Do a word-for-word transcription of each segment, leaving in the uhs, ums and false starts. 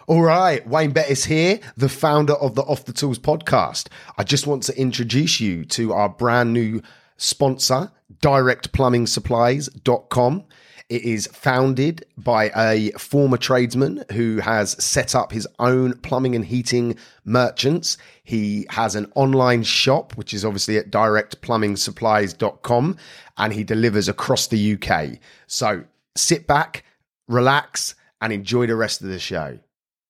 All right, Wayne Bettis here, the founder of the Off the Tools podcast. I just want to introduce you to our brand new sponsor, direct plumbing supplies dot com. It is founded by a former tradesman who has set up his own plumbing and heating merchants. He has an online shop, which is obviously at direct plumbing supplies dot com, and he delivers across the U K. So sit back, relax, and enjoy the rest of the show.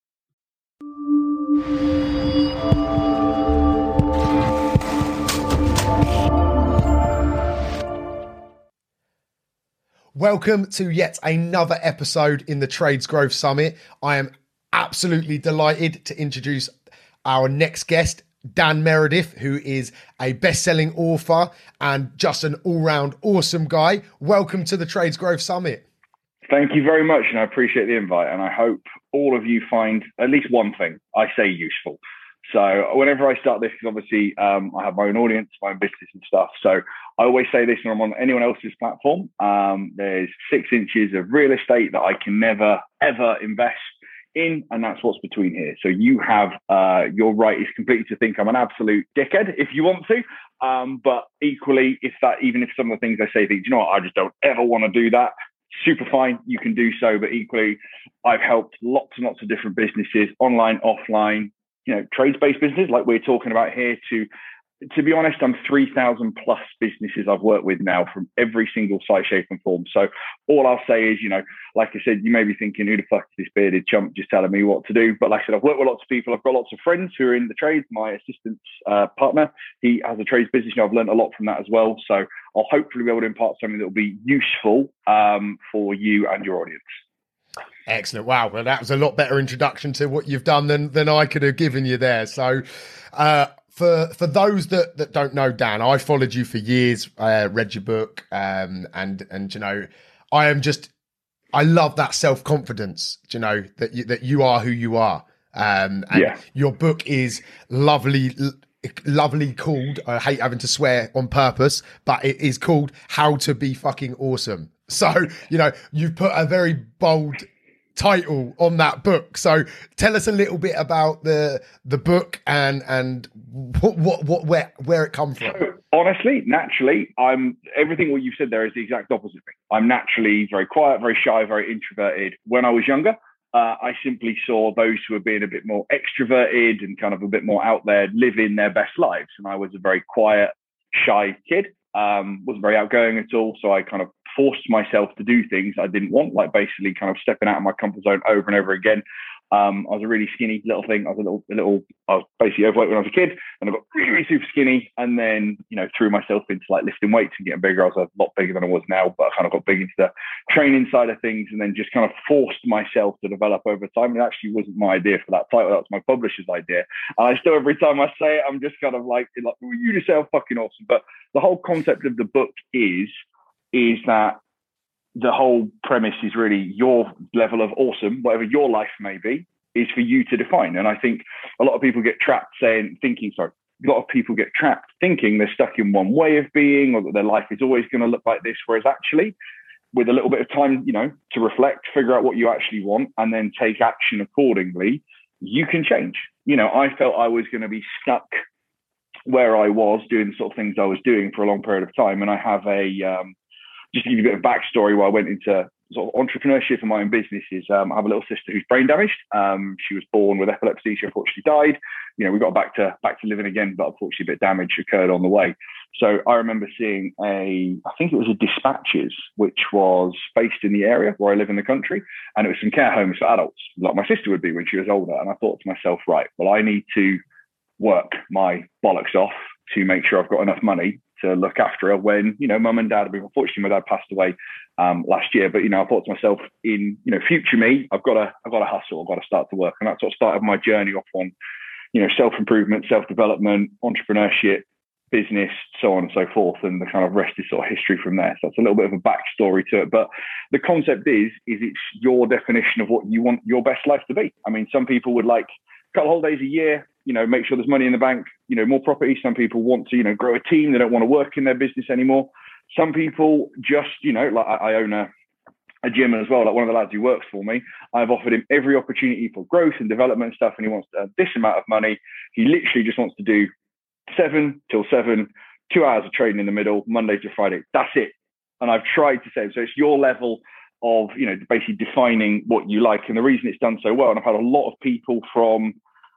Welcome to yet another episode in the Trades Growth Summit. I am absolutely delighted to introduce our next guest, Dan Meredith, who is a best-selling author and just an all-round awesome guy. Welcome to the Trades Growth Summit. Thank you very much, and I appreciate the invite, and I hope all of you find at least one thing I say useful. So whenever I start this, because obviously um, I have my own audience, my own business and stuff. So I always say this when I'm on anyone else's platform. Um, there's six inches of real estate that I can never, ever invest in. And that's what's between here. So you have uh, your right is completely to think I'm an absolute dickhead if you want to. Um, but equally, if that, even if some of the things I say, think, you know what, I just don't ever want to do that. Super fine. You can do so. But equally, I've helped lots and lots of different businesses, online, offline, you know, trades-based business like we're talking about here. To to be honest, I'm three thousand plus businesses I've worked with now from every single size, shape and form. So all I'll say is, you know, like I said, you may be thinking, who the fuck is this bearded chump just telling me what to do? But like I said, I've worked with lots of people. I've got lots of friends who are in the trades. My assistant uh, partner, he has a trades business. You know, I've learned a lot from that as well. So I'll hopefully be able to impart something that will be useful um, for you and your audience. Excellent. Wow. Well, that was a lot better introduction to what you've done than, than I could have given you there. So uh, for for those that, that don't know, Dan, I followed you for years, uh, read your book, um, and, and, you know, I am just, I love that self-confidence, you know, that you, that you are who you are. Um, and yeah. Your book is lovely, lovely called, I hate having to swear on purpose, but it is called How to Be Fucking Awesome. So, you know, you've put a very bold title on that book. So tell us a little bit about the the book and and what what, what where where it come from. So, honestly, naturally, I'm everything what you've said there is the exact opposite of me. I'm naturally very quiet, very shy, very introverted. When I was younger, uh, I simply saw those who were being a bit more extroverted and kind of a bit more out there living their best lives, and I was a very quiet, shy kid. Um, wasn't very outgoing at all, so I kind of forced myself to do things I didn't want, like basically kind of stepping out of my comfort zone over and over again. Um, I was a really skinny little thing. I was a little, a little, I was basically overweight when I was a kid, and I got really, really super skinny, and then, you know, threw myself into like lifting weights and getting bigger. I was a lot bigger than I was now, but I kind of got big into the training side of things, and then just kind of forced myself to develop over time. It actually wasn't my idea for that title. That was my publisher's idea. And I still, every time I say it, I'm just kind of like, like well, you just sound fucking awesome. But the whole concept of the book is, is that the whole premise is really your level of awesome, whatever your life may be, is for you to define. And I think a lot of people get trapped saying, thinking, sorry, a lot of people get trapped thinking they're stuck in one way of being, or that their life is always going to look like this. Whereas actually, with a little bit of time, you know, to reflect, figure out what you actually want, and then take action accordingly, you can change. You know, I felt I was going to be stuck where I was doing the sort of things I was doing for a long period of time. And I have a, um, just to give you a bit of backstory where I went into sort of entrepreneurship and my own businesses. Um, I have a little sister who's brain damaged. Um, she was born with epilepsy. She unfortunately died. You know, we got back to back to living again, but unfortunately a bit of damage occurred on the way. So I remember seeing a, I think it was a Dispatches, which was based in the area where I live in the country. And it was some care homes for adults, like my sister would be when she was older. And I thought to myself, right, well, I need to work my bollocks off to make sure I've got enough money to look after her when, you know, mum and dad have been, unfortunately, my dad passed away um, last year. But, you know, I thought to myself, in, you know, future me, I've got to, I've got to hustle. I've got to start to work. And that's what started my journey off on, you know, self-improvement, self-development, entrepreneurship, business, so on and so forth. And the kind of rest is sort of history from there. So it's a little bit of a backstory to it. But the concept is, is it's your definition of what you want your best life to be. I mean, some people would like a couple of holidays a year, you know, make sure there's money in the bank, you know, more property. Some people want to, you know, grow a team. They don't want to work in their business anymore. Some people just, you know, like I, I own a, a gym as well, like one of the lads who works for me, I've offered him every opportunity for growth and development and stuff, and he wants to earn this amount of money. He literally just wants to do seven till seven, two hours of training in the middle, Monday to Friday. That's it. And I've tried to say, so it's your level of, you know, basically defining what you like. And the reason it's done so well, and I've had a lot of people from,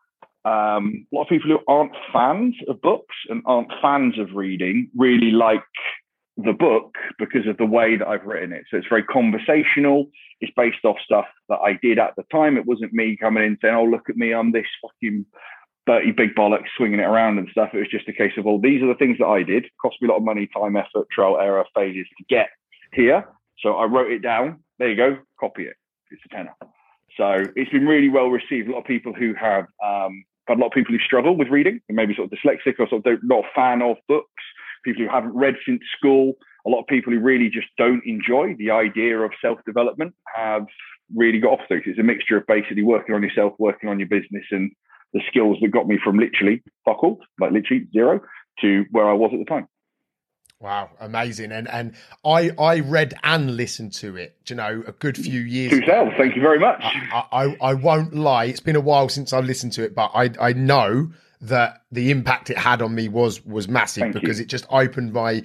um, a lot of people who aren't fans of books and aren't fans of reading really like the book because of the way that I've written it. So it's very conversational. It's based off stuff that I did at the time. It wasn't me coming in saying, oh, look at me, I'm this fucking dirty big bollocks swinging it around and stuff. It was just a case of, well, these are the things that I did. Cost me a lot of money, time, effort, trial, error, failures to get here. So I wrote it down. There you go. Copy it. It's a tenner. So it's been really well received. A lot of people who have, um, had a lot of people who struggle with reading and maybe sort of dyslexic or sort of not a fan of books, people who haven't read since school, a lot of people who really just don't enjoy the idea of self-development have really got off to it. It's a mixture of basically working on yourself, working on your business, and the skills that got me from literally fuck all, like literally zero, to where I was at the time. Wow, amazing. And and I I read and listened to it, you know, a good few years to ago. Self, thank you very much. I, I, I won't lie, it's been a while since I've listened to it, but I I know that the impact it had on me was was massive. Thank because you. It just opened my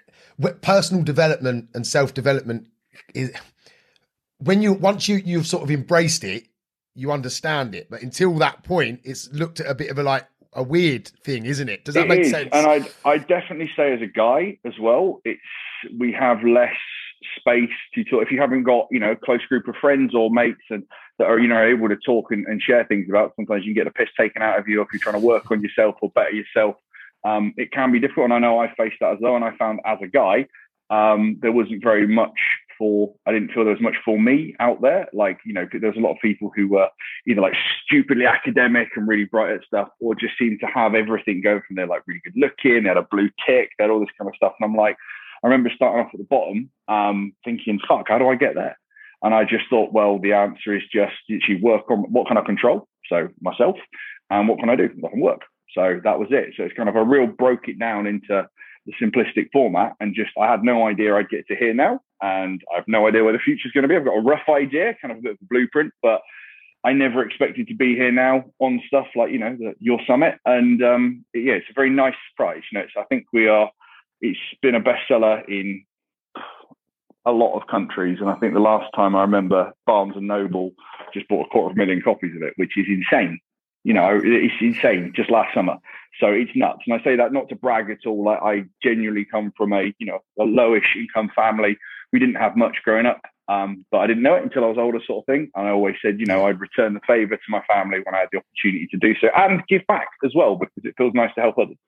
personal development and self-development is when you once you you've sort of embraced it, you understand it. But until that point, it's looked at a bit of a like a weird thing, isn't it? Does that it make is. sense? And I I definitely say as a guy as well, it's we have less space to talk. If you haven't got, you know, a close group of friends or mates and that are, you know, able to talk and, and share things about, sometimes you can get the piss taken out of you if you're trying to work on yourself or better yourself. Um, it can be difficult. And I know I faced that as well. And I found as a guy, um, there wasn't very much for, I didn't feel there was much for me out there. Like, you know, there was a lot of people who were either like stupidly academic and really bright at stuff, or just seemed to have everything going from there, like really good looking, they had a blue tick, they had all this kind of stuff. And I'm like, I remember starting off at the bottom, um, thinking, fuck, how do I get there? And I just thought, well, the answer is just literally work on what can I control? So myself, and what can I do? I can work. So that was it. So it's kind of a real broke it down into the simplistic format, and just, I had no idea I'd get to here now. And I have no idea where the future's going to be. I've got a rough idea, kind of a bit of a blueprint, but I never expected to be here now on stuff like, you know, the, your summit. And um, yeah, it's a very nice surprise. You know, it's, I think we are, it's been a bestseller in a lot of countries. And I think the last time I remember, Barnes and Noble just bought a quarter of a million copies of it, which is insane. You know, it's insane, just last summer. So it's nuts. And I say that not to brag at all. Like, I genuinely come from a, you know, a lowish income family. We didn't have much growing up, um, but I didn't know it until I was older, sort of thing. And I always said, you know, I'd return the favor to my family when I had the opportunity to do so, and give back as well, because it feels nice to help others.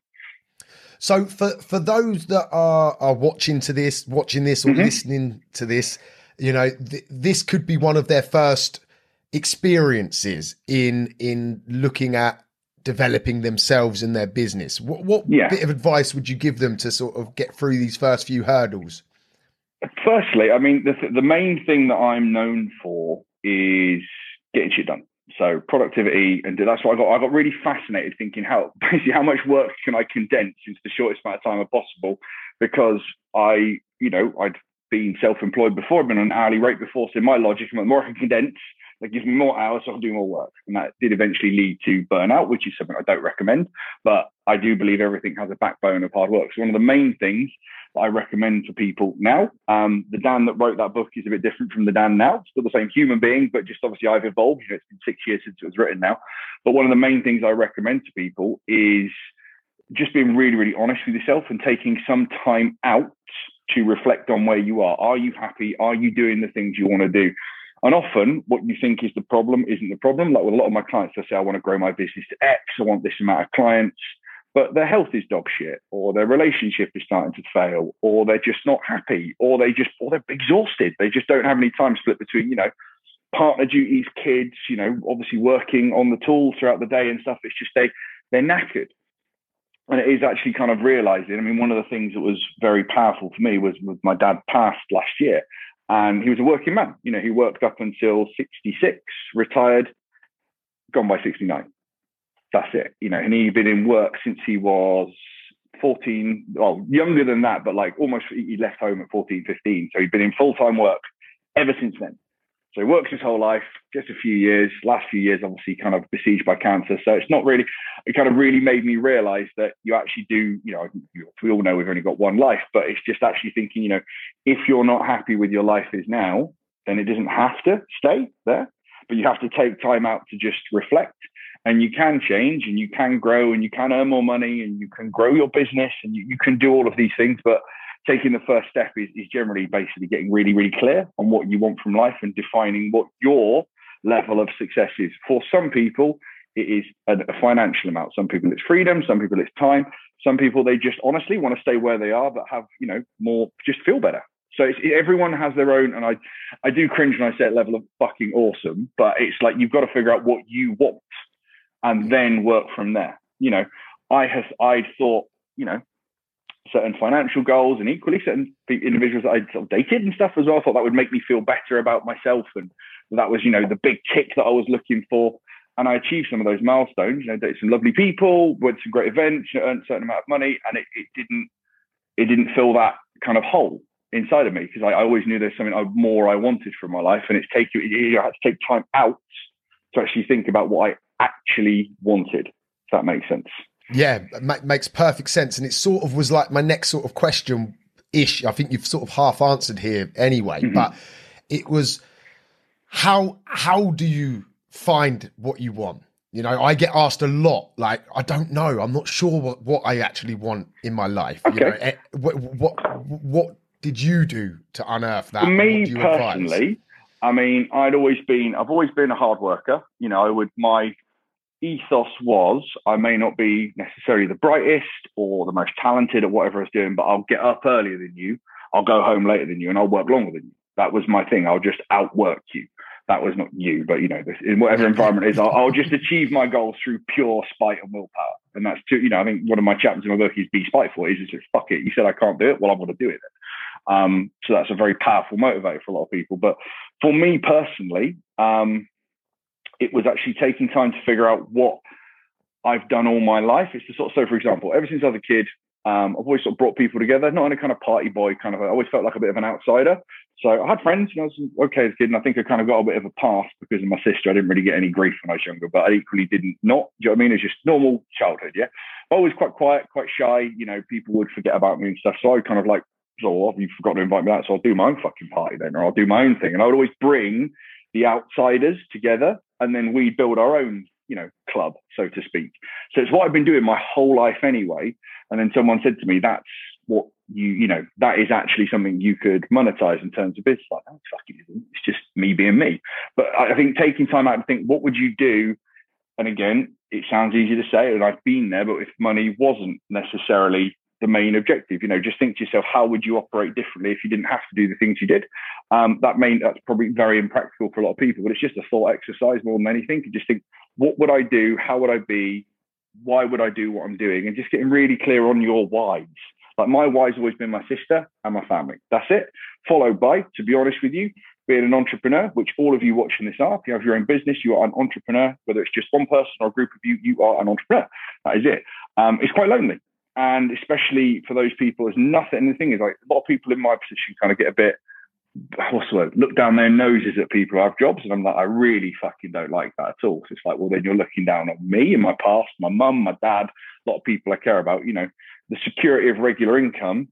So for, for those that are, are watching to this, watching this or mm-hmm. listening to this, you know, th- this could be one of their first experiences in in looking at developing themselves and their business. What, what yeah. bit of advice would you give them to sort of get through these first few hurdles? Firstly, I mean, the, the main thing that I'm known for is getting shit done. So productivity, and that's what I got. I got really fascinated thinking how basically how much work can I condense into the shortest amount of time possible, because I, you know, I'd been self-employed before, I'd been on an hourly rate before. So in my logic, the more I can condense, that gives me more hours, so I can do more work. And that did eventually lead to burnout, which is something I don't recommend. But I do believe everything has a backbone of hard work. So one of the main things that I recommend for people now, um, the Dan that wrote that book is a bit different from the Dan now. Still the same human being, but just obviously I've evolved. You know, it's been six years since it was written now. But one of the main things I recommend to people is just being really, really honest with yourself and taking some time out to reflect on where you are. Are you happy? Are you doing the things you want to do? And often what you think is the problem isn't the problem. Like with a lot of my clients, they say, I want to grow my business to X. I want this amount of clients, but their health is dog shit, or their relationship is starting to fail, or they're just not happy, or they just, or they're exhausted. They just don't have any time split between, you know, partner duties, kids, you know, obviously working on the tools throughout the day and stuff. It's just they, they're knackered. And it is actually kind of realizing, I mean, one of the things that was very powerful for me was, was my dad passed last year. And he was a working man. You know, he worked up until sixty-six, retired, gone by sixty-nine. That's it. You know, and he'd been in work since he was fourteen, well, younger than that, but like almost, he left home at fourteen, fifteen. So he'd been in full-time work ever since then. So he works his whole life, just a few years, last few years, obviously kind of besieged by cancer. So it's not really, it kind of really made me realize that you actually do, you know, we all know we've only got one life, but it's just actually thinking, you know, if you're not happy with your life is now, then it doesn't have to stay there, but you have to take time out to just reflect, and you can change and you can grow and you can earn more money and you can grow your business and you, you can do all of these things. But taking the first step is, is generally basically getting really, really clear on what you want from life and defining what your level of success is. For some people, it is a, a financial amount. Some people it's freedom. Some people it's time. Some people, they just honestly want to stay where they are, but have, you know, more, just feel better. So it's, everyone has their own, and I, I do cringe when I say a level of fucking awesome, but it's like, you've got to figure out what you want and then work from there. You know, I have, I'd thought, you know, certain financial goals, and equally certain individuals that I'd sort of dated and stuff as well. I thought that would make me feel better about myself. And that was, you know, the big tick that I was looking for. And I achieved some of those milestones, you know, dated some lovely people, went to some great events, you know, earned a certain amount of money. And it, it didn't, it didn't fill that kind of hole inside of me, because I, I always knew there's something more I wanted from my life. And it's taken, you know, I had to take time out to actually think about what I actually wanted, if that makes sense. Yeah, it makes perfect sense. And it sort of was like my next sort of question ish. I think you've sort of half answered here anyway, mm-hmm. but it was how, how do you find what you want? You know, I get asked a lot, like, I don't know. I'm not sure what, what I actually want in my life. Okay. You know, what, what, what did you do to unearth that? For me personally, advise? I mean, I'd always been, I've always been a hard worker. You know, I would, my ethos was, I may not be necessarily the brightest or the most talented at whatever I was doing, but I'll get up earlier than you, I'll go home later than you, and I'll work longer than you. That was my thing. I'll just outwork you. That was not you, but you know, this, in whatever environment it is, I'll, I'll just achieve my goals through pure spite and willpower. And that's too, you know, I think one of my chapters in my book is Be Spiteful. Is just fuck it. You said I can't do it. Well, I'm going to do it then. Um, so that's a very powerful motivator for a lot of people. But for me personally, um, it was actually taking time to figure out what I've done all my life. It's the sort of, so for example, ever since I was a kid, um, I've always sort of brought people together, not in a kind of party boy kind of, I always felt like a bit of an outsider. So I had friends, and I was okay as a kid, and I think I kind of got a bit of a pass because of my sister. I didn't really get any grief when I was younger, but I equally didn't not, do you know what I mean? It's just normal childhood, yeah? I was quite quiet, quite shy, you know, people would forget about me and stuff. So I kind of like, so oh, you forgot to invite me out, so I'll do my own fucking party then, or I'll do my own thing. And I would always bring the outsiders together, and then we build our own, you know, club, so to speak. So it's what I've been doing my whole life anyway. And then someone said to me, that's what you, you know, that is actually something you could monetize in terms of business. Like, oh, fuck it isn't. It's just me being me. But I think taking time out to think, what would you do? And again, it sounds easy to say, and I've been there, but if money wasn't necessarily the main objective, you know, just think to yourself, how would you operate differently if you didn't have to do the things you did? Um, that may, that's probably very impractical for a lot of people, but it's just a thought exercise more than anything. You just think, what would I do? How would I be? Why would I do what I'm doing? And just getting really clear on your whys. Like my why's always been my sister and my family. That's it. Followed by, to be honest with you, being an entrepreneur, which all of you watching this are. If you have your own business, you are an entrepreneur. Whether it's just one person or a group of you, you are an entrepreneur. That is it. Um, it's quite lonely. And especially for those people, there's nothing. And the thing is, like, a lot of people in my position kind of get a bit, what's the word, look down their noses at people who have jobs. And I'm like, I really fucking don't like that at all. So it's like, well, then you're looking down on me and my past, my mum, my dad, a lot of people I care about. You know, the security of regular income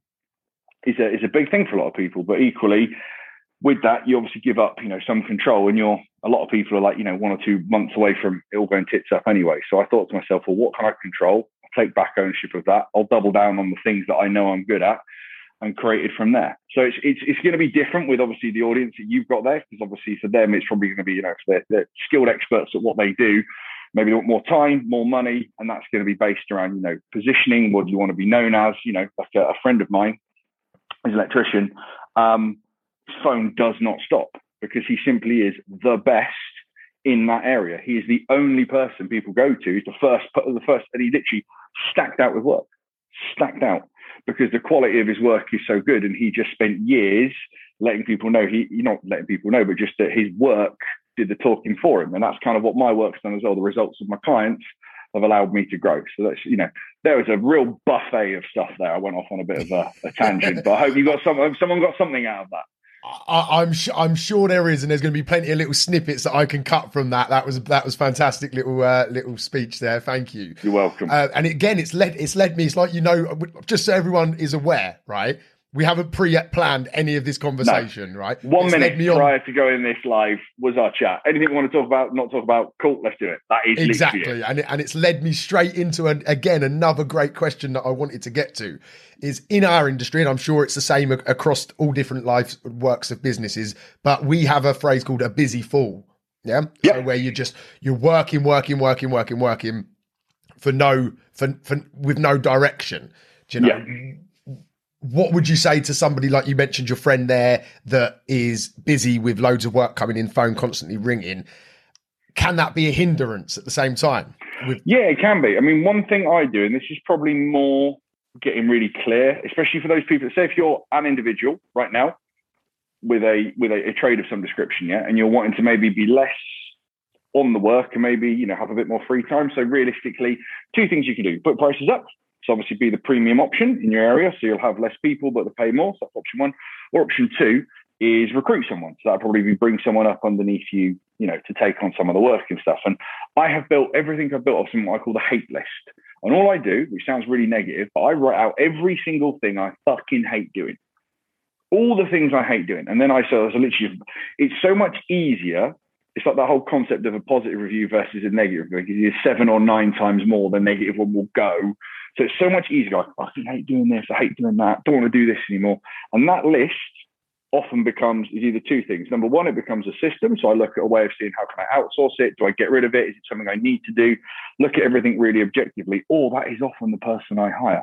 is a, is a big thing for a lot of people. But equally, with that, you obviously give up, you know, some control. And you're, a lot of people are like, you know, one or two months away from it all going tits up anyway. So I thought to myself, well, what can I control? Take back ownership of that. I'll double down on the things that I know I'm good at and create it from there. So it's it's, it's going to be different with obviously the audience that you've got there, because obviously for them it's probably going to be, you know, they're, they're skilled experts at what they do. Maybe they want more time, more money, and that's going to be based around, you know, positioning. What do you want to be known as? You know, like a, a friend of mine, he's an electrician. Um, his phone does not stop because he simply is the best in that area. He is the only person people go to. He's the first, the first, and he literally stacked out with work, stacked out, because the quality of his work is so good. And he just spent years letting people know, he, not letting people know, but just that his work did the talking for him. And that's kind of what my work's done as well. The results of my clients have allowed me to grow. So that's, you know, there was a real buffet of stuff there. I went off on a bit of a, a tangent, but I hope you got some, someone got something out of that. I, I'm sure I'm sure there is, and there's going to be plenty of little snippets that I can cut from that. That was that was fantastic little uh, little speech there. Thank you. You're welcome. Uh, and again, it's led it's led me. It's like, you know, just so everyone is aware, right? We haven't pre-planned any of this conversation, no. right? One it's minute me prior on... to going this live was our chat. Anything we want to talk about, not talk about, cool, let's do it. That is exactly, it. and it, and it's led me straight into an, again another great question that I wanted to get to is in our industry, and I'm sure it's the same across all different life works of businesses. But we have a phrase called a busy fool, yeah, yep. so where you just you're working, working, working, working, working for no for, for with no direction. Do you know? Yeah. What would you say to somebody like you mentioned your friend there that is busy with loads of work coming in, phone constantly ringing? Can that be a hindrance at the same time? With- yeah, it can be. I mean, one thing I do, and this is probably more getting really clear, especially for those people that say if you're an individual right now with a with a, a trade of some description, yeah, and you're wanting to maybe be less on the work and maybe, you know, have a bit more free time. So realistically, two things you can do: put prices up. So obviously be the premium option in your area. So you'll have less people, but they pay more. So that's option one. Or option two is recruit someone. So that'll probably be bring someone up underneath you, you know, to take on some of the work and stuff. And I have built everything I've built off something I call the hate list. And all I do, which sounds really negative, but I write out every single thing I fucking hate doing. All the things I hate doing. And then I so, so literally, it's so much easier. It's like the whole concept of a positive review versus a negative review. Because you're seven or nine times more the negative one will go. So it's so much easier. I fucking hate doing this. I hate doing that. Don't want to do this anymore. And that list often becomes is either two things. Number one, it becomes a system. So I look at a way of seeing how can I outsource it? Do I get rid of it? Is it something I need to do? Look at everything really objectively. Or that is often the person I hire.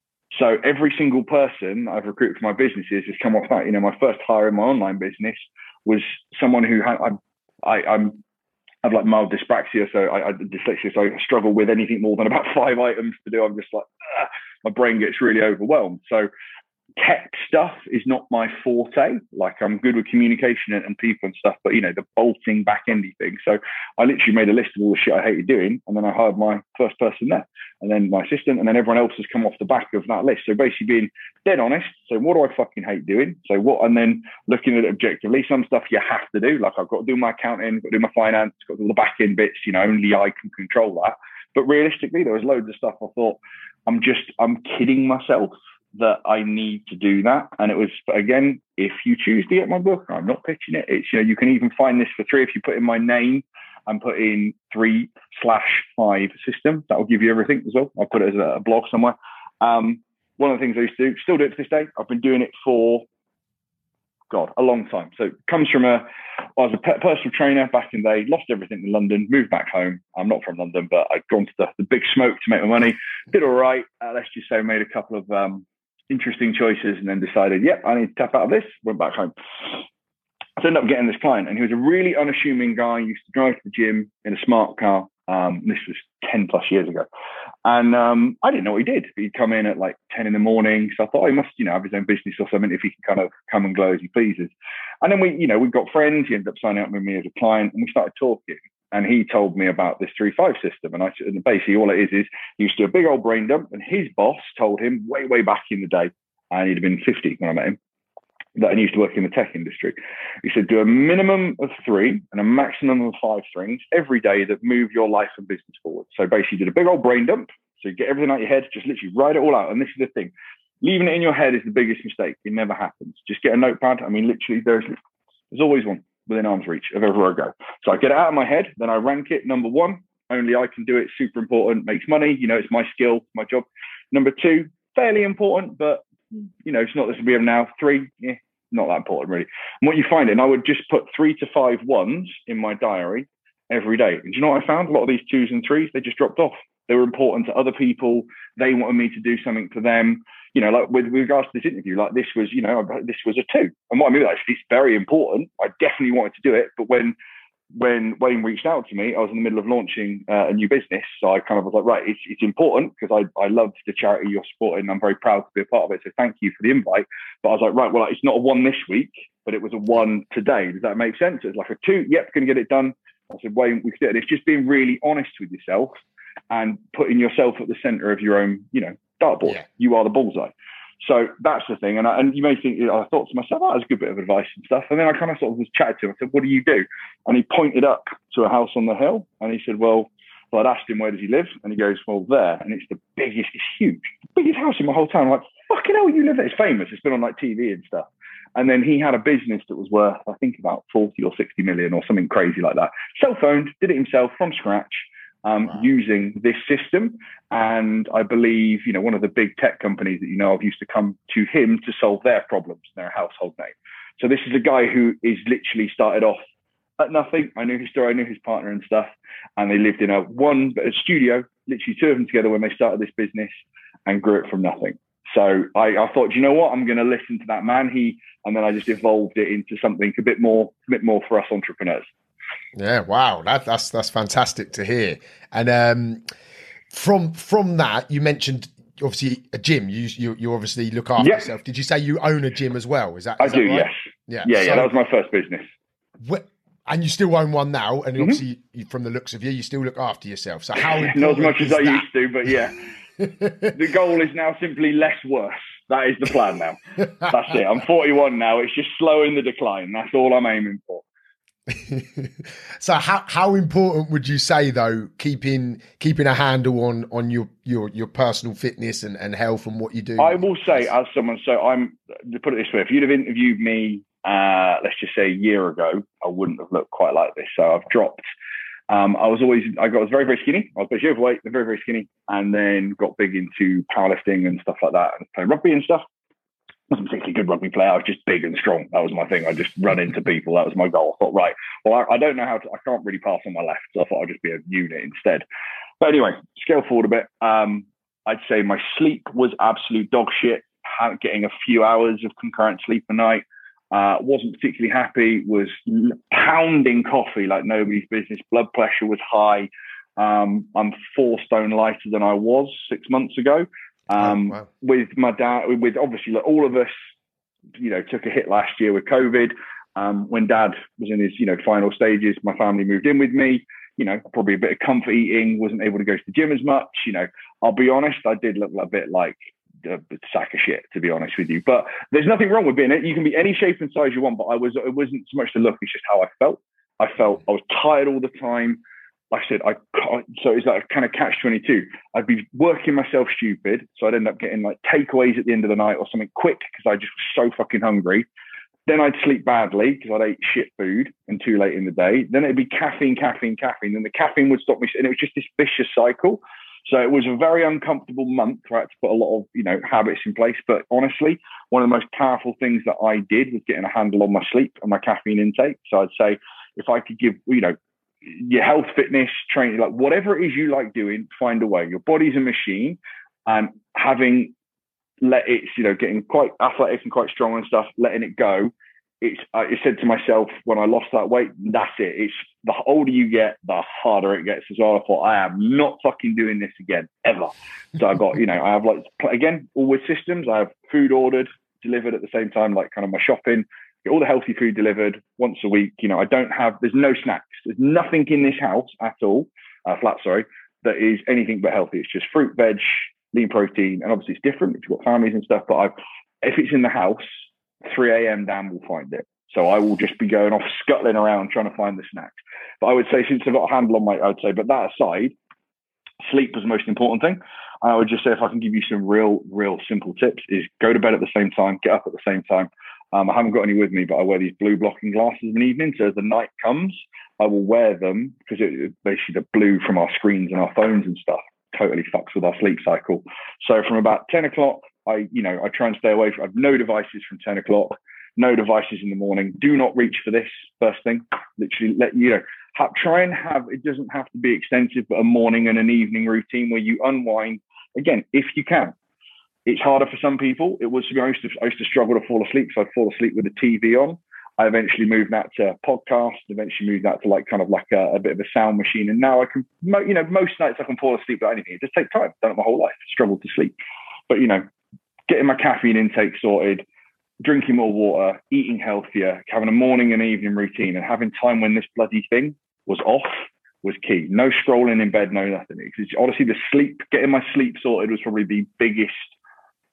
So every single person I've recruited for my businesses has come off that. You know, my first hire in my online business was someone who had, I, I, I'm, I have like mild dyspraxia, so I, I dyslexia, so I struggle with anything more than about five items to do. I'm just like, ah, my brain gets really overwhelmed. So tech stuff is not my forte. Like I'm good with communication and, and people and stuff, but you know, the bolting back-endy thing. So I literally made a list of all the shit I hated doing, and then I hired my first person there, and then my assistant, and then everyone else has come off the back of that list. So basically being dead honest. So what do I fucking hate doing? So what, and then looking at it objectively, some stuff you have to do. Like I've got to do my accounting, got to do my finance, got to do all the back-end bits, you know, only I can control that. But realistically, there was loads of stuff I thought, I'm just, I'm kidding myself that I need to do that. And it was, again, if you choose to get my book, I'm not pitching it. It's, you know, you can even find this for free if you put in my name and put in three slash five system. That will give you everything as well. I'll put it as a blog somewhere. Um, one of the things I used to do, still do it to this day. I've been doing it for, God, a long time. So it comes from a, I was a personal trainer back in the day, lost everything in London, moved back home. I'm not from London, but I'd gone to the, the big smoke to make my money. Did all right. Uh, let's just say made a couple of um, interesting choices and then decided, yep, I need to tap out of this, went back home. I ended up getting this client, and he was a really unassuming guy. He used to drive to the gym in a smart car. Um, this was ten plus years ago. And um, I didn't know what he did. He'd come in at like ten in the morning. So I thought, oh, he must, you know, have his own business or something if he can kind of come and go as he pleases. And then we, you know, we got friends. He ended up signing up with me as a client, and we started talking. And he told me about this three five system. And I said, and basically all it is, is he used to do a big old brain dump, and his boss told him way, way back in the day, and he'd have been fifty when I met him, that he used to work in the tech industry. He said, do a minimum of three and a maximum of five things every day that move your life and business forward. So basically did a big old brain dump. So you get everything out of your head, just literally write it all out. And this is the thing, leaving it in your head is the biggest mistake. It never happens. Just get a notepad. I mean, literally there's, there's always one within arm's reach of everywhere I go. So I get it out of my head, then I rank it. Number one, only I can do it. Super important, makes money. You know, it's my skill, my job. Number two, fairly important, but you know, it's not this we have now. Three, yeah, not that important really. And what you find, and I would just put three to five ones in my diary every day. And do you know what I found? A lot of these twos and threes, they just dropped off. They were important to other people. They wanted me to do something for them. You know, like with, with regards to this interview, like this was, you know, this was a two. And what I mean, like, it's very important. I definitely wanted to do it. But when when Wayne reached out to me, I was in the middle of launching uh, a new business. So I kind of was like, right, it's, it's important because I, I love the charity you're supporting. And I'm very proud to be a part of it. So thank you for the invite. But I was like, right, well, it's not a one this week, but it was a one today. Does that make sense? It's like a two. Yep, going to get it done. I said, Wayne, we can do it. It's just being really honest with yourself and putting yourself at the center of your own, you know, dartboard. Yeah. You are the bullseye. So that's the thing. And, I, and you may think, you know, I thought to myself, oh, that's a good bit of advice and stuff. And then I kind of sort of was chatted to him. I said, what do you do? And he pointed up to a house on the hill. And he said, well, well, I'd asked him, where does he live? And he goes, well, there. And it's the biggest, it's huge, biggest house in my whole town. I'm like, fucking hell, you live there. It's famous. It's been on like T V and stuff. And then he had a business that was worth, I think, about forty or sixty million or something crazy like that. Self-owned, did it himself from scratch. Um, wow. Using this system. And I believe, you know, one of the big tech companies that you know of used to come to him to solve their problems. They're a household name. So this is a guy who is literally started off at nothing. I knew his story, I knew his partner and stuff. And they lived in a one a studio, literally two of them together when they started this business and grew it from nothing. So I, I thought, you know what, I'm going to listen to that man. He and then I just evolved it into something a bit more, a bit more for us entrepreneurs. Yeah, wow, that, that's that's fantastic to hear. And um, from from that, you mentioned obviously a gym. You you, you obviously look after yes. yourself. Did you say you own a gym as well? Is that? I is do. That right? Yes. Yeah. Yeah. So, yeah. That was my first business. Wh- and you still own one now. And mm-hmm. obviously, you, from the looks of you, you still look after yourself. So how important not as much as I that? used to, but yeah. The goal is now simply less worse. That is the plan now. That's it. I'm forty-one now. It's just slowing the decline. That's all I'm aiming for. So how how important would you say though keeping keeping a handle on on your your your personal fitness and, and health and what you do? I will say as someone, so I'm to put it this way, if you'd have interviewed me uh let's just say a year ago, I wouldn't have looked quite like this. So I've dropped um I was always I got I was very very skinny. I was basically overweight, very very skinny, and then got big into powerlifting and stuff like that and playing rugby and stuff. Wasn't particularly good rugby player. I was just big and strong. That was my thing. I just run into people. That was my goal. I thought, right, well, I, I don't know how to, I can't really pass on my left. So I thought I'd just be a unit instead. But anyway, scale forward a bit. Um, I'd say my sleep was absolute dog shit. Getting a few hours of concurrent sleep a night. Uh, wasn't particularly happy. Was pounding coffee like nobody's business. Blood pressure was high. Um, I'm four stone lighter than I was six months ago. Um, oh, wow. With my dad, with obviously like all of us, you know, took a hit last year with COVID. Um, when dad was in his, you know, final stages, my family moved in with me, you know, probably a bit of comfort eating, wasn't able to go to the gym as much. You know, I'll be honest, I did look a bit like a sack of shit, to be honest with you, but there's nothing wrong with being it. You can be any shape and size you want, but I was, it wasn't so much the look, it's just how I felt. I felt I was tired all the time. Like I said, I can't, so it's like a kind of catch twenty-two. I'd be working myself stupid. So I'd end up getting like takeaways at the end of the night or something quick because I just was so fucking hungry. Then I'd sleep badly because I'd ate shit food and too late in the day. Then it'd be caffeine, caffeine, caffeine. Then the caffeine would stop me. And it was just this vicious cycle. So it was a very uncomfortable month. I had to put a lot of, you know, habits in place. But honestly, one of the most powerful things that I did was getting a handle on my sleep and my caffeine intake. So I'd say if I could give, you know, your health, fitness, training, like whatever it is you like doing, find a way. Your body's a machine, and having let it, you know, getting quite athletic and quite strong and stuff, letting it go. It's, I said to myself when I lost that weight, that's it. It's the older you get, the harder it gets as well. I thought, I am not fucking doing this again, ever. So I got, you know, I have like, again, all with systems. I have food ordered, delivered at the same time, like kind of my shopping. Get all the healthy food delivered once a week. You know, I don't have, there's no snacks. There's nothing in this house at all, uh, flat, sorry, that is anything but healthy. It's just fruit, veg, lean protein. And obviously it's different if you've got families and stuff, but I've, if it's in the house, three a.m. Dan will find it. So I will just be going off scuttling around trying to find the snacks. But I would say since I've got a handle on my, I would say, but that aside, sleep was the most important thing. I would just say if I can give you some real, real simple tips is go to bed at the same time, get up at the same time. Um, I haven't got any with me, but I wear these blue blocking glasses in the evening. So as the night comes, I will wear them because it, it basically the blue from our screens and our phones and stuff totally fucks with our sleep cycle. So from about ten o'clock, I, you know, I try and stay away from, I have no devices from ten o'clock, no devices in the morning. Do not reach for this first thing. Literally let, you know, have, try and have, it doesn't have to be extensive, but a morning and an evening routine where you unwind again, if you can. It's harder for some people. It was, I used to, I used to struggle to fall asleep. So I'd fall asleep with the T V on. I eventually moved that to podcast, eventually moved that to like kind of like a, a bit of a sound machine. And now I can, you know, most nights I can fall asleep without anything. It just takes time. I've done it my whole life, struggled to sleep. But, you know, getting my caffeine intake sorted, drinking more water, eating healthier, having a morning and evening routine, and having time when this bloody thing was off was key. No scrolling in bed, no nothing. Because honestly, the sleep, getting my sleep sorted was probably the biggest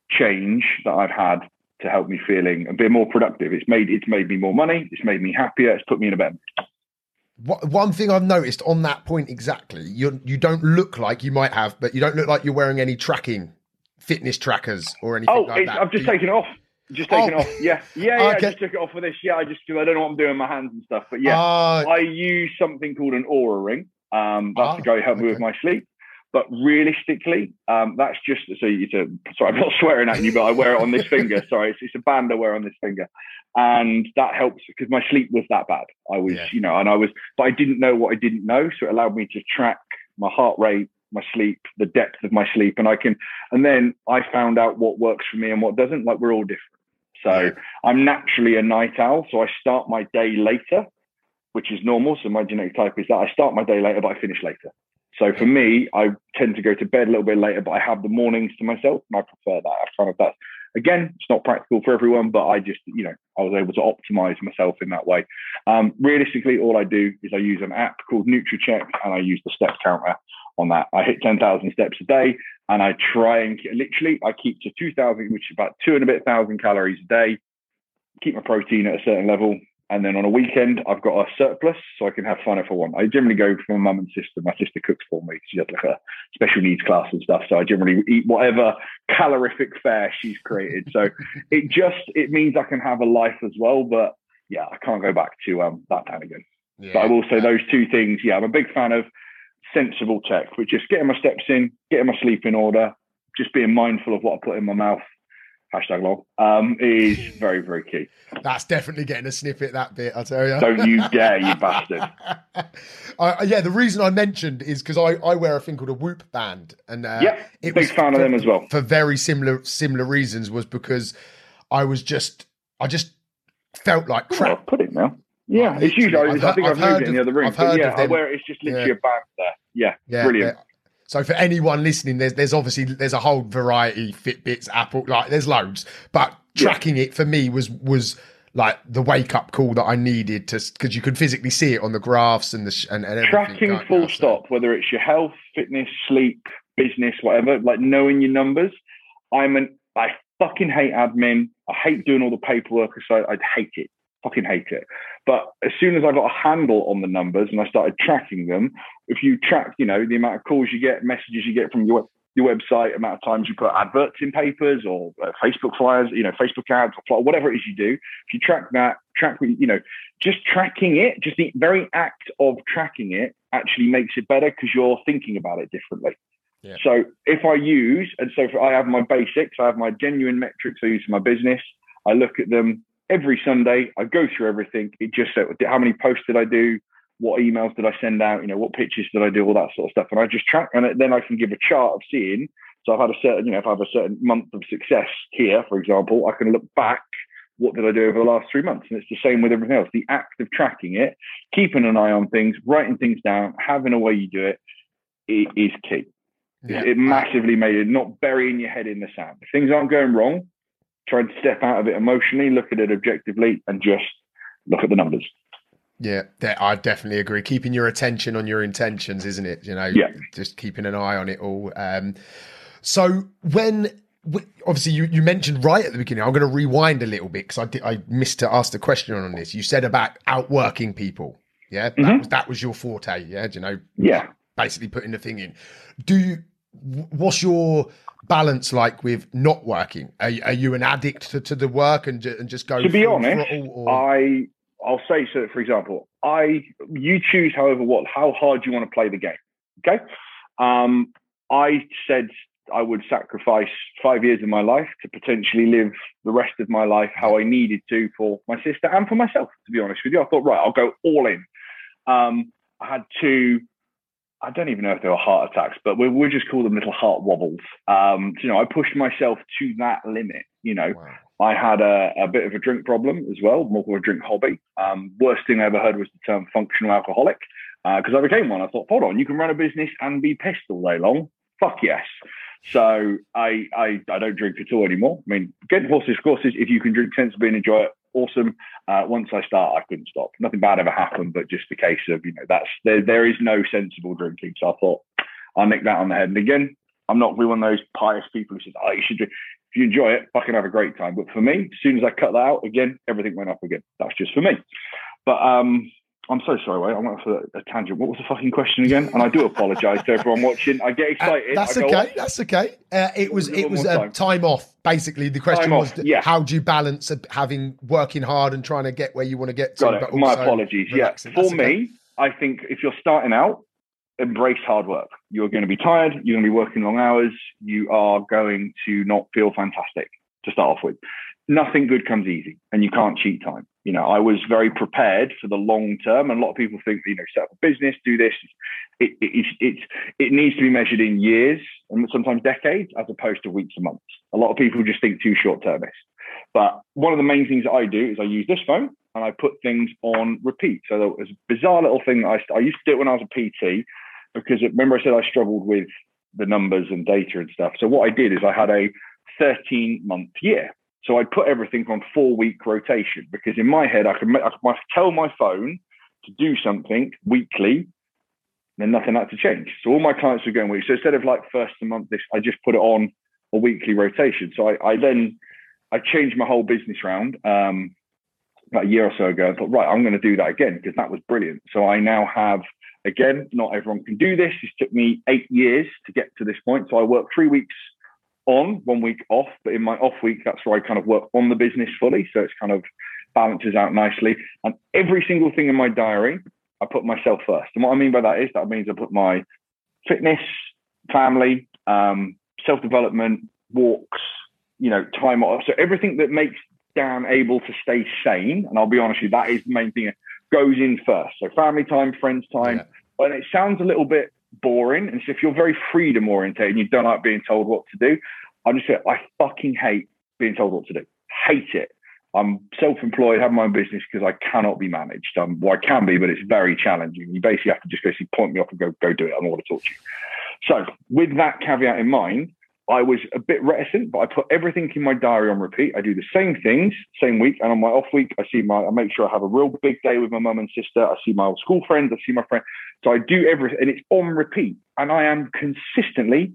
change that I've had to help me feeling a bit more productive. It's made it's made me more money. It's made me happier. It's put me in a better mood. One thing I've noticed on that point exactly, you you don't look like you might have, but you don't look like you're wearing any tracking fitness trackers or anything oh, like that. I've just you, taken it off. Just taken oh. it off. Yeah, yeah, yeah. Okay. I just took it off for this. Yeah, I just because I don't know what I'm doing with my hands and stuff. But yeah, uh, I use something called an Aura Ring. Um, that's ah, to go help okay. me with my sleep. But realistically, um, that's just so you to. Sorry, I'm not swearing at you, but I wear it on this finger. Sorry, it's, it's a band I wear on this finger, and that helps because my sleep was that bad. I was, yeah. you know, and I was, but I didn't know what I didn't know, so it allowed me to track my heart rate, my sleep, the depth of my sleep, and I can. And then I found out what works for me and what doesn't. Like we're all different. So yeah. I'm naturally a night owl, so I start my day later, which is normal. So my genetic type is that I start my day later, but I finish later. So for me, I tend to go to bed a little bit later, but I have the mornings to myself, and I prefer that. I kind of that. Again, it's not practical for everyone, but I just, you know, I was able to optimize myself in that way. Um, realistically, all I do is I use an app called NutriCheck, and I use the step counter on that. I hit ten thousand steps a day, and I try and literally I keep to two thousand, which is about two and a bit thousand calories a day. Keep my protein at a certain level. And then on a weekend, I've got a surplus, so I can have fun if I want. I generally go for my mum and sister. My sister cooks for me. She has like a special needs class and stuff. So I generally eat whatever calorific fare she's created. So it just, it means I can have a life as well. But yeah, I can't go back to um, that time again. Yeah, but I will say those two things. Yeah, I'm a big fan of sensible tech, which is getting my steps in, getting my sleep in order, just being mindful of what I put in my mouth. Hashtag lol, um, is very, very key. That's definitely getting a snippet, that bit, I'll tell you. Don't you dare, you bastard. uh, yeah, the reason I mentioned is because I, I wear a thing called a Whoop band. And uh, yeah, it big was fan for, of them as well. For very similar similar reasons, was because I was just, I just felt like crap. Oh, I'll put it now. Yeah, like, it's usually, I've I think I've I've, moved it of, in the other room. But yeah, I wear it, it's just literally yeah. a band there. Yeah, yeah brilliant. Yeah. So for anyone listening, there's there's obviously there's a whole variety, Fitbits, Apple, like there's loads. But tracking yeah. it for me was was like the wake up call that I needed to, because you could physically see it on the graphs and the and, and everything. Tracking full now, stop, so. Whether it's your health, fitness, sleep, business, whatever. Like knowing your numbers. I'm an I fucking hate admin. I hate doing all the paperwork. So I'd hate it. Fucking hate it. But as soon as I got a handle on the numbers and I started tracking them, if you track, you know, the amount of calls you get, messages you get from your your website, amount of times you put adverts in papers or uh, Facebook flyers, you know, Facebook ads, or whatever it is you do, if you track that, track, you know, just tracking it, just the very act of tracking it actually makes it better because you're thinking about it differently. Yeah. So if I use, and so for, I have my basics, I have my genuine metrics I use for my business. I look at them every Sunday. I go through everything. It just said, how many posts did I do? What emails did I send out? You know, what pictures did I do? All that sort of stuff. And I just track, and then I can give a chart of seeing. So I've had a certain, you know, if I have a certain month of success here, for example, I can look back. What did I do over the last three months? And it's the same with everything else. The act of tracking it, keeping an eye on things, writing things down, having a way you do it, it is key. Yeah. It massively made it, not burying your head in the sand. If things aren't going wrong, try and step out of it emotionally, look at it objectively, and just look at the numbers. Yeah, I definitely agree. Keeping your attention on your intentions, isn't it? You know, yeah. just keeping an eye on it all. Um, so when, obviously you, you mentioned right at the beginning, I'm going to rewind a little bit because I, did, I missed to ask the question on this. You said about outworking people. Yeah, that, mm-hmm. was, that was your forte. Yeah, do you know? Yeah. Basically putting the thing in. Do you, what's your balance like with not working? Are, are you an addict to, to the work and, and just go? To be honest, throttle, or? I I'll say so. For example, I you choose, however, what how hard you want to play the game. Okay, um, I said I would sacrifice five years of my life to potentially live the rest of my life how I needed to for my sister and for myself. To be honest with you, I thought, right, I'll go all in. Um, I had two. I don't even know if they were heart attacks, but we we'll just call them little heart wobbles. Um, so, you know, I pushed myself to that limit. You know, wow. I had a, a bit of a drink problem as well, more of a drink hobby. Um, worst thing I ever heard was the term functional alcoholic, because uh, I became one. I thought, hold on, you can run a business and be pissed all day long. Fuck yes. So I I, I don't drink at all anymore. I mean, get horses, courses, if you can drink sensibly and enjoy it, awesome. Uh, once I start, I couldn't stop. Nothing bad ever happened, but just the case of, you know, that's there. There is no sensible drinking. So I thought I'll nick that on the head. And again, I'm not one of those pious people who says, "Oh, you should drink." If you enjoy it, fucking have a great time. But for me, as soon as I cut that out, again, everything went up again. That's just for me. But um, I'm so sorry, wait, I went off a, a tangent. What was the fucking question again? And I do apologise to everyone watching. I get excited. Uh, that's, I okay, off. that's okay. Uh, it was it it was time? uh, time off. Basically, the question time was, off, yeah. how do you balance having working hard and trying to get where you want to get to? Got it. But My apologies. Relaxing. Yeah, for that's me, okay. I think if you're starting out, embrace hard work. You're going to be tired. You're going to be working long hours. You are going to not feel fantastic to start off with. Nothing good comes easy, and you can't cheat time. You know, I was very prepared for the long term, and a lot of people think, you know, set up a business, do this. It, it, it, it, it needs to be measured in years and sometimes decades as opposed to weeks and months. A lot of people just think too short-termist. But one of the main things that I do is I use this phone and I put things on repeat. So there was a bizarre little thing that I, I used to do it when I was a P T, because remember I said I struggled with the numbers and data and stuff. So what I did is I had a thirteen month year. So I'd put everything on four week rotation, because in my head, I could, I could tell my phone to do something weekly, and nothing had to change. So all my clients were going weekly. So instead of like first of the month, this, I just put it on a weekly rotation. So I, I then, I changed my whole business round um, about a year or so ago. I thought, right, I'm going to do that again, because that was brilliant. So I now have, again, not everyone can do this. It took me eight years to get to this point. So I work three weeks on, one week off, but in my off week, that's where I kind of work on the business fully. So it's kind of balances out nicely. And every single thing in my diary, I put myself first. And what I mean by that is that means I put my fitness, family, um, self-development, walks, you know, time off. So everything that makes Dan able to stay sane, and I'll be honest with you, that is the main thing, goes in first. So family time, friends time. Yeah. And it sounds a little bit boring, and so if you're very freedom oriented and you don't like being told what to do, I'm just saying, I fucking hate being told what to do. Hate it. I'm self-employed, have my own business because I cannot be managed. Um, well, I can be, but it's very challenging. You basically have to just basically point me off and go, go do it. I don't want to talk to you. So with that caveat in mind, I was a bit reticent, but I put everything in my diary on repeat. I do the same things, same week. And on my off week, I see my, I make sure I have a real big day with my mum and sister. I see my old school friends. I see my friend. So I do everything, and it's on repeat. And I am consistently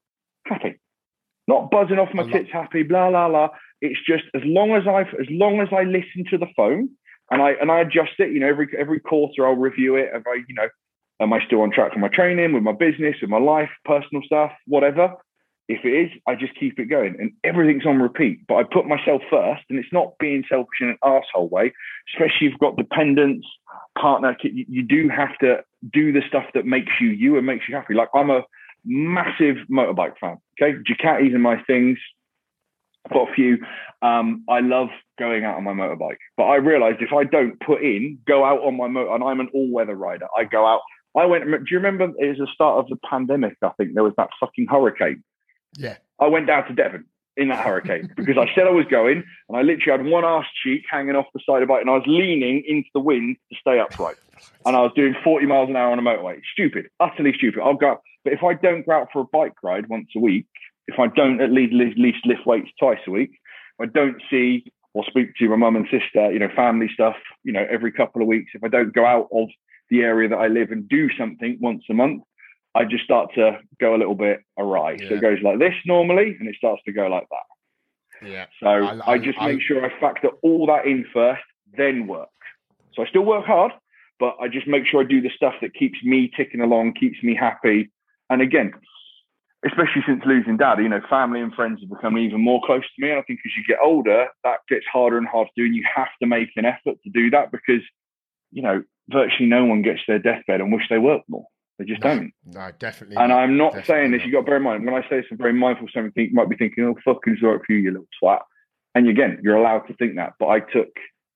happy, not buzzing off my tits happy, blah, blah, blah. It's just as long as I, as long as I listen to the phone and I, and I adjust it, you know, every, every quarter I'll review it. If I, you know, am I still on track for my training, with my business, with my life, personal stuff, whatever. If it is, I just keep it going, and everything's on repeat. But I put myself first, and it's not being selfish in an arsehole way, especially if you've got dependents, partner. You, you do have to do the stuff that makes you you and makes you happy. Like, I'm a massive motorbike fan. Okay, Ducatis are my things. I've got a few. Um, I love going out on my motorbike, but I realized if I don't put in, go out on my motor, and I'm an all-weather rider. I go out. I went. Do you remember? It was the start of the pandemic. I think there was that fucking hurricane. Yeah. I went down to Devon in that hurricane because I said I was going, and I literally had one arse cheek hanging off the side of the bike, and I was leaning into the wind to stay upright. And I was doing forty miles an hour on a motorway. Stupid, utterly stupid. I'll go, but if I don't go out for a bike ride once a week, if I don't at least, at least lift weights twice a week, if I don't see or speak to my mum and sister, you know, family stuff, you know, every couple of weeks, if I don't go out of the area that I live and do something once a month, I just start to go a little bit awry. Yeah. So it goes like this normally, and it starts to go like that. Yeah. So I, I, I just I, make sure I factor all that in first, then work. So I still work hard, but I just make sure I do the stuff that keeps me ticking along, keeps me happy. And again, especially since losing dad, you know, family and friends have become even more close to me. And I think as you get older, that gets harder and harder to do. And you have to make an effort to do that because, you know, virtually no one gets to their deathbed and wish they worked more. They just no, don't. No, definitely. And not. I'm not definitely saying this. Not. You've got to bear in mind, when I say this, I'm very mindful of something, you might be thinking, oh, fucking sorry for you, you little twat. And again, you're allowed to think that. But I took,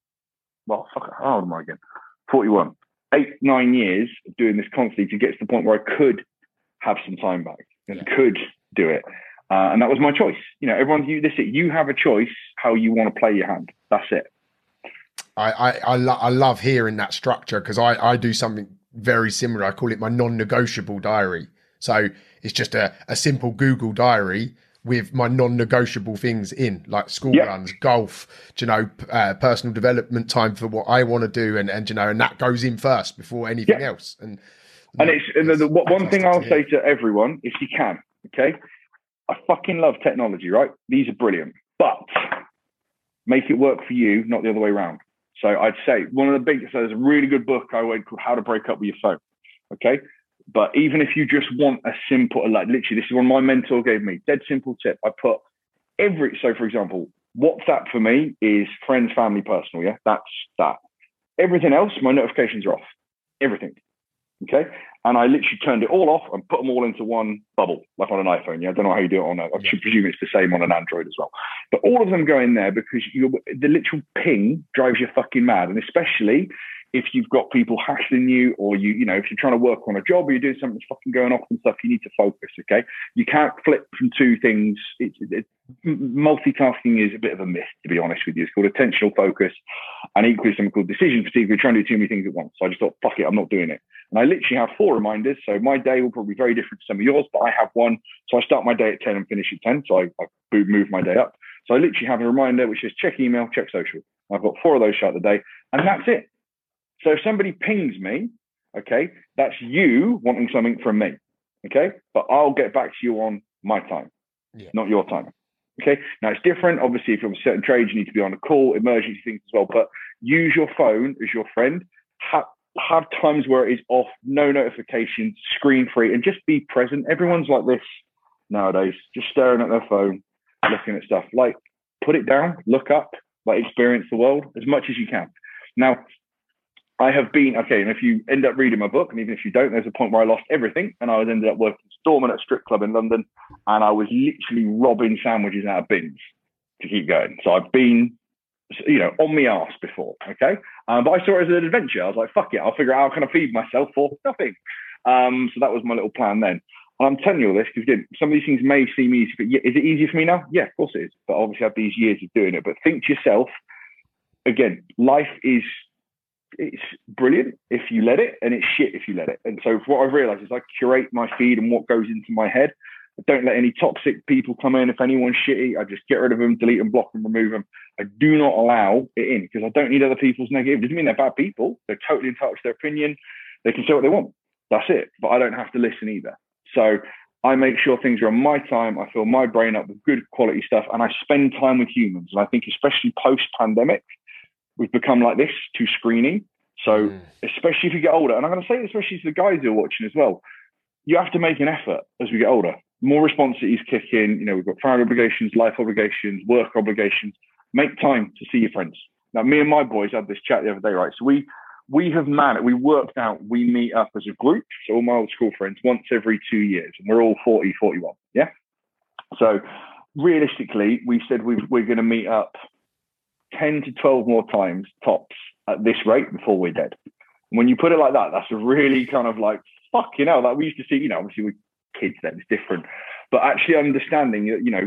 well, fuck it, how old am I again? forty-one. Eight, nine years of doing this constantly to get to the point where I could have some time back and yeah. could do it. Uh, and that was my choice. You know, everyone, you, this it. You have a choice how you want to play your hand. That's it. I, I, I, lo- I love hearing that structure because I, I do something very similar. I call it my non-negotiable diary. So it's just a, a simple Google diary with my non-negotiable things in, like school yeah. runs, golf, you know, uh, personal development time for what I want to do. And, and, you know, and that goes in first before anything yeah. else. And, and it's, and the, the one thing I'll say to everyone, if you can, okay, I fucking love technology, right? These are brilliant, but make it work for you, not the other way around. So I'd say one of the big, so there's a really good book I read called How to Break Up with Your Phone. Okay. But even if you just want a simple, like literally, this is one my mentor gave me, dead simple tip. I put every, so for example, WhatsApp for me is friends, family, personal. Yeah. That's that. Everything else, my notifications are off. Everything. Okay. And I literally turned it all off and put them all into one bubble, like on an iPhone. Yeah. I don't know how you do it on a, I should presume it's the same on an Android as well. But all of them go in there because you're, the literal ping drives you fucking mad. And especially if you've got people hassling you, or you, you know, if you're trying to work on a job or you're doing something that's fucking going off and stuff, you need to focus. Okay. You can't flip from two things. It's, it, multitasking is a bit of a myth, to be honest with you. It's called attentional focus, and equally something called decision fatigue. We're trying to do too many things at once. So I just thought, fuck it, I'm not doing it. And I literally have four reminders. So my day will probably be very different to some of yours, but I have one. So I start my day at ten and finish at ten. So I, I move my day up. So I literally have a reminder, which is check email, check social. I've got four of those throughout the day, and that's it. So if somebody pings me, okay, that's you wanting something from me, okay? But I'll get back to you on my time, yeah. Not your time, okay? Now, it's different. Obviously, if you're on certain trades, you need to be on a call, emergency things as well. But use your phone as your friend. Ha- have times where it is off, no notifications, screen free, and just be present. Everyone's like this nowadays, just staring at their phone, looking at stuff. Like, put it down, look up, like experience the world as much as you can. Now, I have been, okay, and if you end up reading my book, and even if you don't, there's a point where I lost everything, and I was ended up working doorman at a strip club in London, and I was literally robbing sandwiches out of bins to keep going. So I've been, you know, on my arse before, okay? Um, but I saw it as an adventure. I was like, fuck it, I'll figure out how can I feed myself for nothing. Um, so that was my little plan then. And I'm telling you all this because, again, some of these things may seem easy, but is it easier for me now? Yeah, of course it is. But obviously I have these years of doing it. But think to yourself, again, life is, it's brilliant if you let it, and it's shit if you let it. And so what I've realized is I curate my feed and what goes into my head. I don't let any toxic people come in. If anyone's shitty, I just get rid of them, delete them, block them, remove them. I do not allow it in because I don't need other people's negative. It doesn't mean they're bad people. They're totally entitled to their opinion. They can say what they want. That's it. But I don't have to listen either. So I make sure things are on my time. I fill my brain up with good quality stuff, and I spend time with humans. And I think especially post-pandemic, we've become like this, too screening. So mm. especially if you get older, and I'm going to say especially to the guys who are watching as well, you have to make an effort as we get older. More responsibilities kick in. You know, we've got family obligations, life obligations, work obligations. Make time to see your friends. Now, me and my boys had this chat the other day, right? So we we have managed, we worked out, we meet up as a group, so all my old school friends, once every two years, and we're all forty, forty-one, yeah? So realistically, we said we've, we're going to meet up ten to twelve more times tops at this rate before we're dead. And when you put it like that, that's a really kind of like, fucking hell, like we used to see, you know, obviously we're kids then, it's different, but actually understanding that, you know,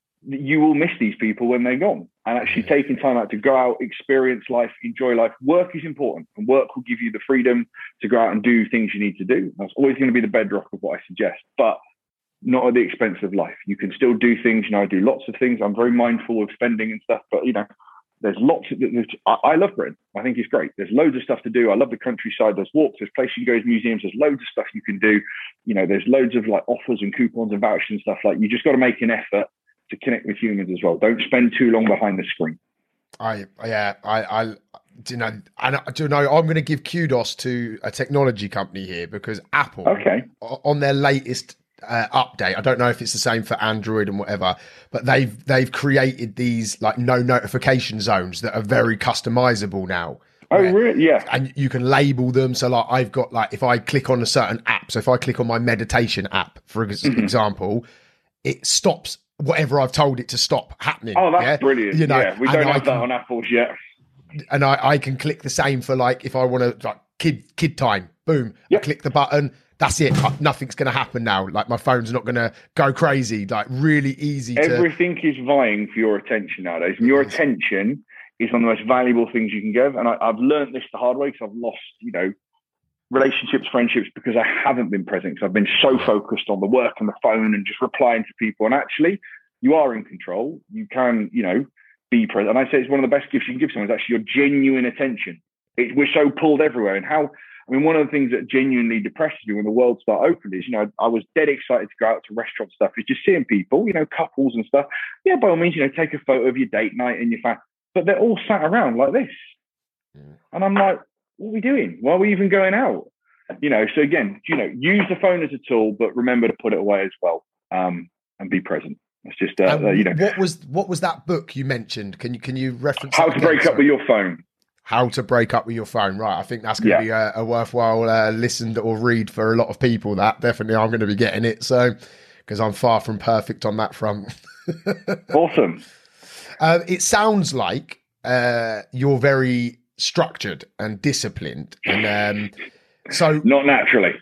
you will miss these people when they're gone, and actually taking time out to go out, experience life, enjoy life. Work is important, and work will give you the freedom to go out and do things you need to do. That's always going to be the bedrock of what I suggest, but not at the expense of life. You can still do things. You know, I do lots of things. I'm very mindful of spending and stuff, but you know, there's lots of, there's, I, I love Britain. I think it's great. There's loads of stuff to do. I love the countryside. There's walks, there's places you can go to, museums. There's loads of stuff you can do. You know, there's loads of like offers and coupons and vouchers and stuff. Like, you just got to make an effort to connect with humans as well. Don't spend too long behind the screen. I, yeah, I, I, do you know, and do you know, I'm going to give kudos to a technology company here, because Apple, okay, on their latest uh, update, I don't know if it's the same for Android and whatever, but they've, they've created these like no notification zones that are very customizable now. Oh, really? Yeah. And you can label them. So like I've got like, if I click on a certain app, so if I click on my meditation app, for mm-hmm. example, it stops whatever I've told it to stop happening. Oh, that's yeah? brilliant. You know, yeah, we don't have can, that on Apples yet. And I, I can click the same for like, if I want to, like kid kid time, boom, yep. I click the button. That's it. Nothing's going to happen now. Like my phone's not going to go crazy. Like really easy. Everything to... is vying for your attention nowadays. And your attention is one of the most valuable things you can give. And I, I've learned this the hard way, because I've lost, you know, relationships, friendships, because I haven't been present, because I've been so focused on the work and the phone and just replying to people. And actually, you are in control. You can, you know, be present. And I say it's one of the best gifts you can give someone is actually your genuine attention. It, we're so pulled everywhere. And how, I mean, one of the things that genuinely depresses me when the world started opening is, you know, I was dead excited to go out to restaurant stuff. It's just seeing people, you know, couples and stuff. Yeah, by all means, you know, take a photo of your date night and your family. But they're all sat around like this. Mm. And I'm like, what are we doing? Why are we even going out? You know, so again, you know, use the phone as a tool, but remember to put it away as well, um, and be present. It's just, uh, uh, you know. What was what was that book you mentioned? Can you can you reference How to again? break Sorry. up with your phone? How to break up with your phone? Right, I think that's going to yeah. be a, a worthwhile uh, listen or read for a lot of people. That definitely, I'm going to be getting it. So, because I'm far from perfect on that front. Awesome. Uh, it sounds like uh, you're very structured and disciplined, and um, so not naturally.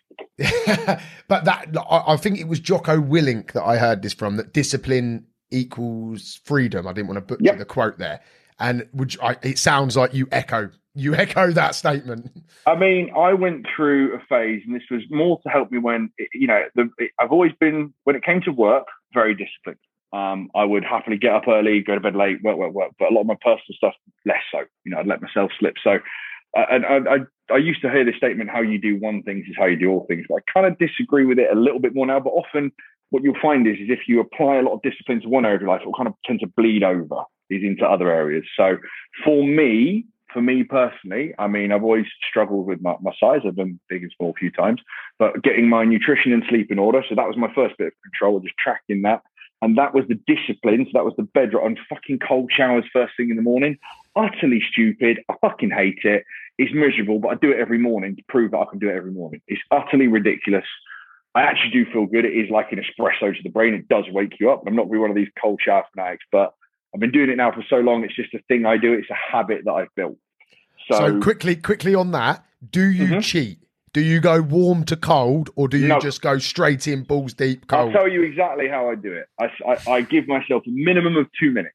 But that I think it was Jocko Willink that I heard this from, that discipline equals freedom. I didn't want to butcher yep. the quote there, and would you, I, it sounds like you echo you echo that statement. I mean, I went through a phase, and this was more to help me when you know the, I've always been, when it came to work, very disciplined. Um, I would happily get up early, go to bed late, work, work, work. But a lot of my personal stuff, less so. You know, I'd let myself slip. So, uh, and I, I, I used to hear this statement: "How you do one thing is how you do all things." But I kind of disagree with it a little bit more now. But often, what you'll find is, is if you apply a lot of discipline to one area of your life, it will kind of tend to bleed over these into other areas. So, for me, for me personally, I mean, I've always struggled with my, my size. I've been big and small a few times, but getting my nutrition and sleep in order. So that was my first bit of control, just tracking that. And that was the discipline. So that was the bedrock. On fucking cold showers first thing in the morning. Utterly stupid. I fucking hate it. It's miserable, but I do it every morning to prove that I can do it every morning. It's utterly ridiculous. I actually do feel good. It is like an espresso to the brain. It does wake you up. I'm not really one of these cold shower fanatics, but I've been doing it now for so long. It's just a thing I do. It's a habit that I've built. So, so quickly, quickly on that, do you mm-hmm. cheat? Do you go warm to cold, or do you no. just go straight in balls deep cold? I'll tell you exactly how I do it. I, I, I give myself a minimum of two minutes,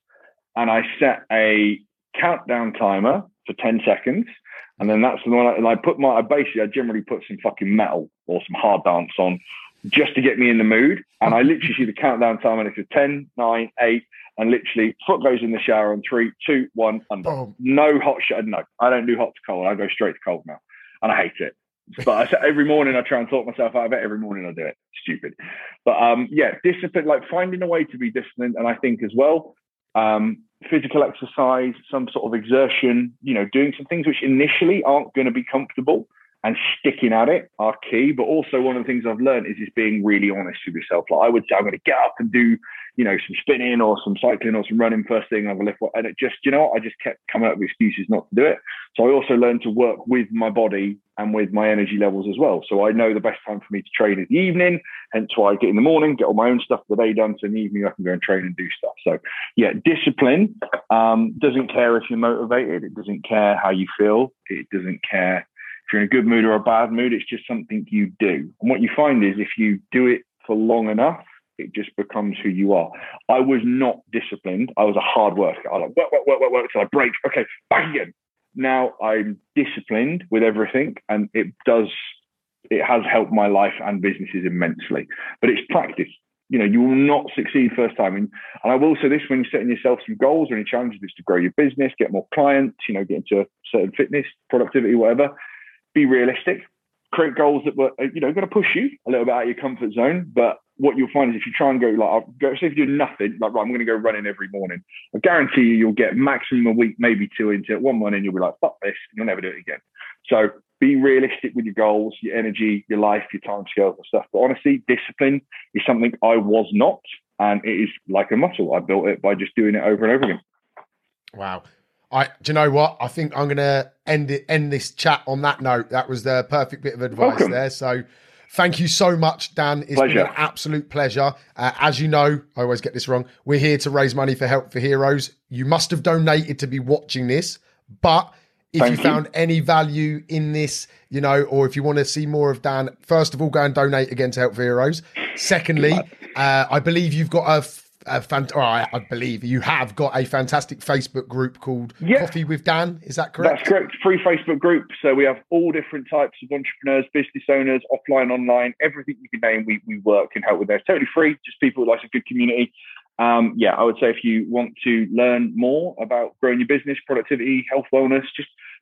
and I set a countdown timer for ten seconds, and then that's the one. I, and I put my. I basically, I generally put some fucking metal or some hard dance on, just to get me in the mood. And I literally see the countdown timer, and it's a ten, nine, eight, and literally foot goes in the shower on three, two, one, under. Oh. No hot shot. No, I don't do hot to cold. I go straight to cold now, and I hate it. But I, every morning I try and talk myself out of it. Every morning I do it. Stupid. But um, yeah, discipline, like finding a way to be disciplined. And I think as well, um, physical exercise, some sort of exertion, you know, doing some things which initially aren't going to be comfortable and sticking at it are key. But also one of the things I've learned is just being really honest with yourself. Like I would say, I'm going to get up and do, you know, some spinning or some cycling or some running first thing and have a lift. And it just, you know what, I just kept coming up with excuses not to do it. So I also learned to work with my body and with my energy levels as well. So I know the best time for me to train is the evening, hence why I get in the morning, get all my own stuff for the day done. So in the evening I can go and train and do stuff. So yeah, discipline um, doesn't care if you're motivated. It doesn't care how you feel. It doesn't care if you're in a good mood or a bad mood. It's just something you do. And what you find is if you do it for long enough, it just becomes who you are. I was not disciplined. I was a hard worker. I was like, work, work, work, work, work till I break. Okay, back again. Now I'm disciplined with everything, and it does, it has helped my life and businesses immensely. But it's practice. You know, you will not succeed first time. And, and I will say this, when you're setting yourself some goals or any challenges is to grow your business, get more clients, you know, get into certain fitness, productivity, whatever, be realistic. Create goals that were, you know, going to push you a little bit out of your comfort zone. But what you'll find is if you try and go, like, I'll go, say if you do nothing, like, right, I'm going to go running every morning, I guarantee you, you'll get maximum a week, maybe two into it. One morning, you'll be like, fuck this, and you'll never do it again. So be realistic with your goals, your energy, your life, your time scales and stuff. But honestly, discipline is something I was not. And it is like a muscle. I built it by just doing it over and over again. Wow. I, do you know what? I think I'm going to end it, end this chat on that note. That was the perfect bit of advice Welcome. there. So thank you so much, Dan. It's pleasure. been an absolute pleasure. Uh, as you know, I always get this wrong. We're here to raise money for Help for Heroes. You must have donated to be watching this, but if Thank you found you. any value in this, you know, or if you want to see more of Dan, first of all, go and donate again to Help for Heroes. Secondly, uh, I believe you've got a, a fan, or I, I believe you have got a fantastic Facebook group called yeah. Coffee with Dan. Is that correct? That's correct. Free Facebook group. So we have all different types of entrepreneurs, business owners, offline, online, everything you can name. We we work and help with there. It's totally free. Just people who like a good community. Um, yeah, I would say if you want to learn more about growing your business, productivity, health, wellness, just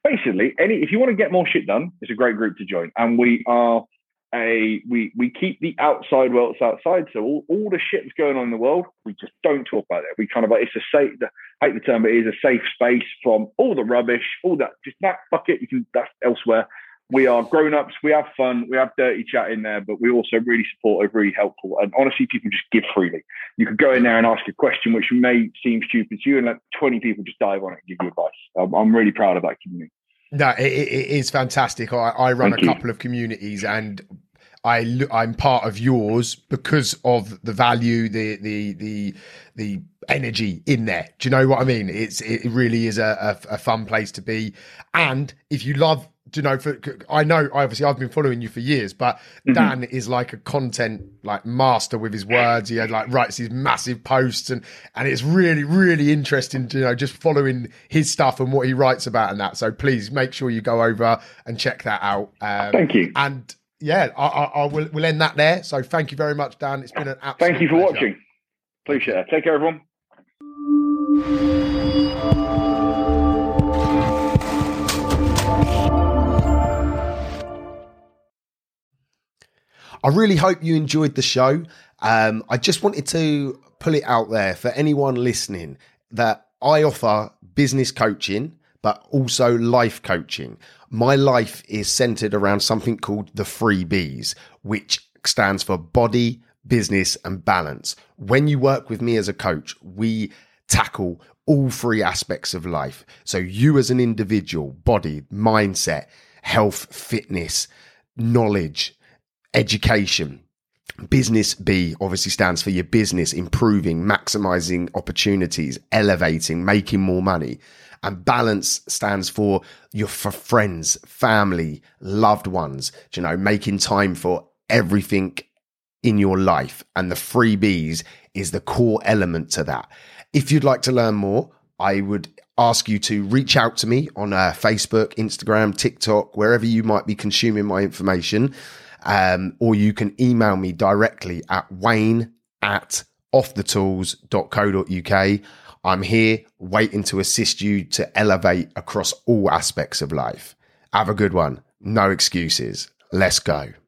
basically, any if you want to get more shit done, it's a great group to join. And we are a we we keep the outside world outside. So all, all the shit that's going on in the world, we just don't talk about it. We kind of like it's a safe. I hate the term, but it is a safe space from all the rubbish, all that. Just that fuck it. You can that's elsewhere. We are grown-ups. We have fun. We have dirty chat in there, but we're also really supportive, really helpful. And honestly, people just give freely. You could go in there and ask a question which may seem stupid to you, and let twenty people just dive on it and give you advice. I'm, I'm really proud of that community. No, it, it is fantastic. I, I run Thank a couple you. of communities, and I I'm part of yours because of the value, the the the the energy in there. Do you know what I mean? It's it really is a, a, a fun place to be. And if you love, do you know, for, I know obviously I've been following you for years, but mm-hmm. Dan is like a content like master with his words. He had like writes these massive posts, and and it's really really interesting to, you know, just following his stuff and what he writes about and that. So please make sure you go over and check that out. Um, Thank you. And yeah, I, I, I will we'll end that there. So thank you very much, Dan. It's been an absolute Thank you for pleasure. watching. Appreciate it. Take care, everyone. I really hope you enjoyed the show. Um, I just wanted to pull it out there for anyone listening that I offer business coaching, but also life coaching. My life is centered around something called the three B's, which stands for body, business, and balance. When you work with me as a coach, we tackle all three aspects of life. So you as an individual, body, mindset, health, fitness, knowledge, education. Business B obviously stands for your business, improving, maximizing opportunities, elevating, making more money. And balance stands for your for friends, family, loved ones, you know, making time for everything in your life. And the three B's is the core element to that. If you'd like to learn more, I would ask you to reach out to me on uh, Facebook, Instagram, TikTok, wherever you might be consuming my information. Um, or you can email me directly at wayne at off the tools dot co dot uk. I'm here waiting to assist you to elevate across all aspects of life. Have a good one. No excuses. Let's go.